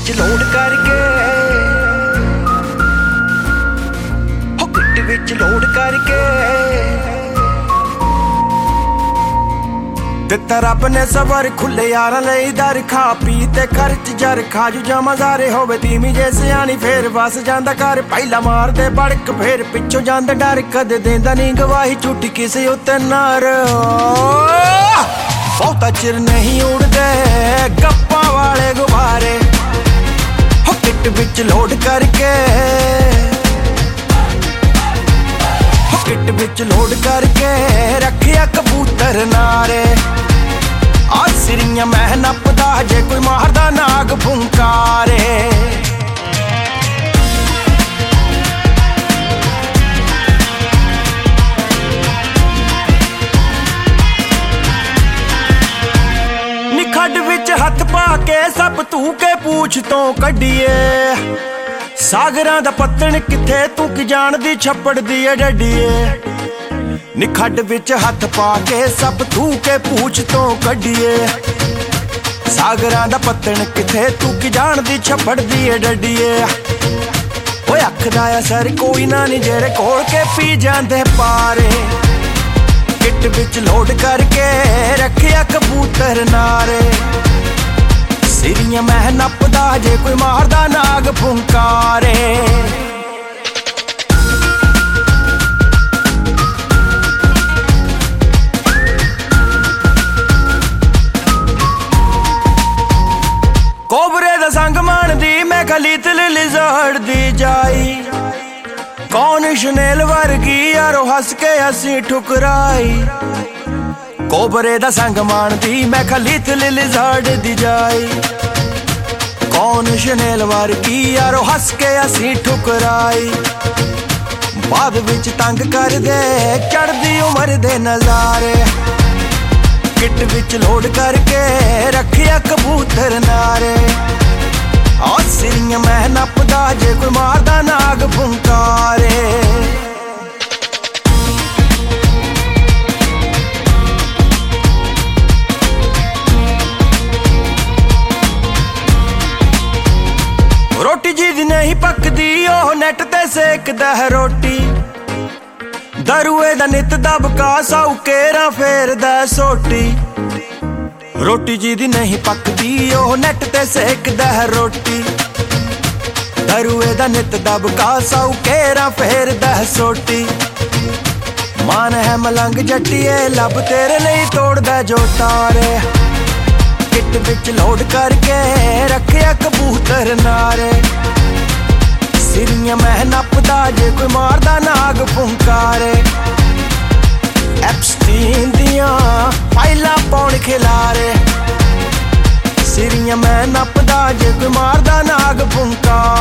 विच load करके हो kit विच load करके दिता रब ने सबर खुले यारां लई दर खा पी ते खर्च जर खाजू जामा जारे होवे धीमी जे सियाणी फेर बस जांदा घर पहला मार दे बड़क फेर पिछों जांदा डर कदे देंदा नहीं गवाही झूठी किसे उत्ते नार बहुता चिर नहीं उड़दे गप्पा वाले गुब्बारे हो किट विच लोड करके हो किट विच लोड करके रखिया कबूतर नारे आ सिरियां मैं नपदा जे कोई मारदा नाग फुंकारे खड्ड विच हथ पा के सब तू के पूछ तो कड्डिए सागरां दा पत्तन किथे तू की जानदी छप्पड़ दी डड्डिए नी खड्ड विच हथ पा के सब तू के पूछ तो कड्डिए सागरां दा पत्तन किथे तू की जानदी छप्पड़ दी डड्डिए ओए अख दा असर कोई ना नी जेड़े कोल के पी जांदे पारे किट विच लोड करके रखिया कबूतर नारे सिरियां मैं नपदा जे कोई मारदा नाग फुंकारे कोबरे दा संग मानदी मैं खलीत लिजर्ड दी जाई कौन शनेल वर्गी यारो हस के असी ठुकराई कोबरे दा संग मानदी मैं खलीत लिजर्ड दी जाई कौन शनेल वर्गी यारो हस के असी ठुकराई बाद विच तंग कर दे चढ़दी उमर दे नजारे किट विच लोड करके रखिया कबूतर नारे आ सिरियां मैं नपदा जे कोई मारदा नाग फुंकारे रोटी जी दी नहीं पकदी ओह नेट ते सेकदा है रोटी दरुए दा नित दबका साऊ केरा फेरदा सोटी रोटी जी दी नहीं पकदी ओह नेट ते सेकदा है रोटी दरुए दा नित दबका साऊ केरा फेरदा है सोटी मान है मलंग जट्टिए लब तेरे लिए तोड़दा जो तारे किट विच लोड करके रखिया कबूतर नारे सिरियां मैं नपदा जे कोई मारदा नाग फुंकारे एप्स्टीन दियां फाइलां पौण खिलारे सिरियां मैं नपदा जे कोई मारदा नाग फुंकारे